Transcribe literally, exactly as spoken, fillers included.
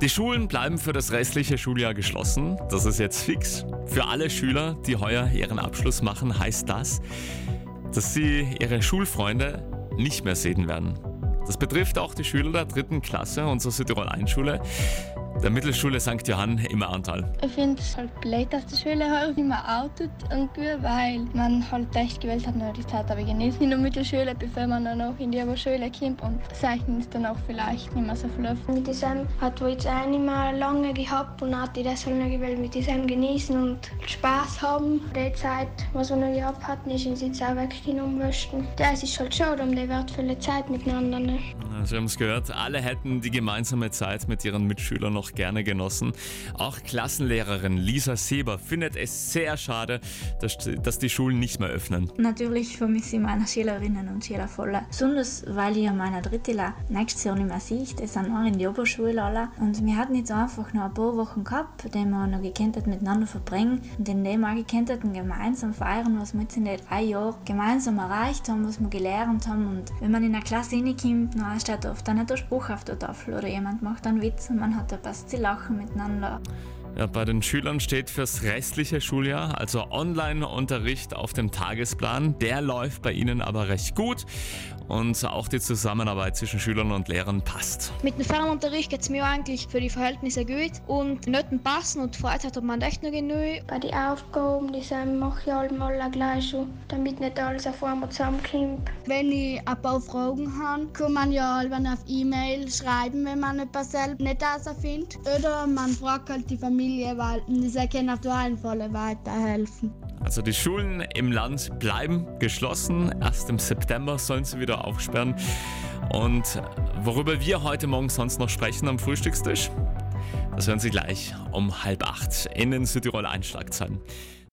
Die Schulen bleiben für das restliche Schuljahr geschlossen. Das ist jetzt fix. Für alle Schüler, die heuer ihren Abschluss machen, heißt das, dass sie ihre Schulfreunde nicht mehr sehen werden. Das betrifft auch die Schüler der dritten Klasse unserer Südtirol eins Schule, der Mittelschule Sankt Johann im Ahrtal. Ich finde es halt blöd, dass die Schule halt nicht mehr outet irgendwie, weil man halt echt gewählt hat, nur die Zeit habe ich genießen in der Mittelschule, bevor man dann auch in die Oberschule kommt und zeichnen ist dann auch vielleicht nicht mehr so viel. Mit diesem hat wir jetzt auch nicht mehr lange gehabt und hat die deshalb noch gewählt, mit diesem genießen und Spaß haben. Die Zeit, was wir noch gehabt hatten, ist uns jetzt auch weggenommen möchten. Das ist halt schade um die wertvolle Zeit miteinander. Ne? Sie haben es gehört, alle hätten die gemeinsame Zeit mit ihren Mitschülern noch gerne genossen. Auch Klassenlehrerin Lisa Seber findet es sehr schade, dass, dass die Schulen nicht mehr öffnen. Natürlich vermisse ich meine Schülerinnen und Schüler voll. Besonders, weil ich meine Drittler nächstes Jahr nicht mehr sehe. Die sind noch in die Oberschule alle. Und wir hatten jetzt einfach noch ein paar Wochen gehabt, die wir noch gekannt haben, miteinander verbringen. Und in dem auch gekannt haben, gemeinsam feiern, was wir jetzt in den drei Jahren gemeinsam erreicht haben, was wir gelernt haben. Und wenn man in eine Klasse reinkommt, dann steht oft dann nicht der Spruch auf der Tafel oder jemand macht einen Witz und man hat ein paar sie lachen miteinander. Ja, bei den Schülern steht fürs restliche Schuljahr, also Online-Unterricht auf dem Tagesplan. Der läuft bei ihnen aber recht gut und auch die Zusammenarbeit zwischen Schülern und Lehrern passt. Mit dem Fernunterricht geht es mir eigentlich für die Verhältnisse gut und die Noten passen und die Freizeit hat man echt noch genug. Bei den Aufgaben, die sind, mache ich allemal gleich schon, damit nicht alles auf einmal zusammenkommt. Wenn ich ein paar Fragen habe, kann man ja auf E-Mail schreiben, wenn man etwas selbst nicht herausfindet. Oder man fragt halt die Familie, weil diese können auf jeden Fall weiterhelfen. Also die Schulen im Land bleiben geschlossen. Erst im September sollen sie wieder aufsperren. Und worüber wir heute Morgen sonst noch sprechen am Frühstückstisch, das hören Sie gleich um halb acht in den Südtirol eins Schlagzeilen.